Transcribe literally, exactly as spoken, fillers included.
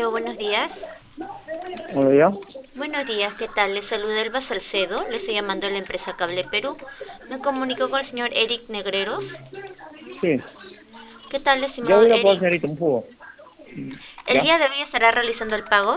Aló, buenos días. Bueno, ya. Buenos días, ¿qué tal? Le saluda Elba Salcedo, le estoy llamando de la empresa Cable Perú. Me comunico con el señor Eric Negreros. Sí. ¿Qué tal, Ya estimado voy a poder, Eric? señorita, un poco. El ¿Ya? día de hoy estará realizando el pago.